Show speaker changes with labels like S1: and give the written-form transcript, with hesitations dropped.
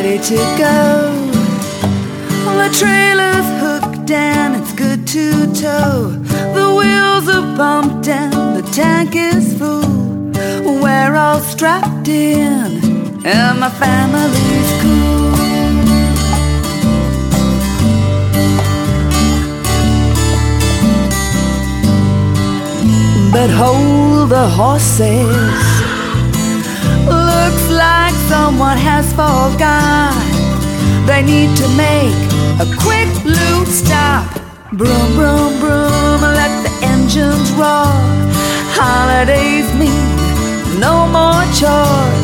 S1: ready to go. The trailer's hooked and it's good to tow. The wheels are pumped and the tank is full. We're all strapped in and my family's cool. But hold the horses, looks like someone has forgot. They need to make a quick loose stop. Broom, broom, broom, let the engines roar. Holidays mean no more chores.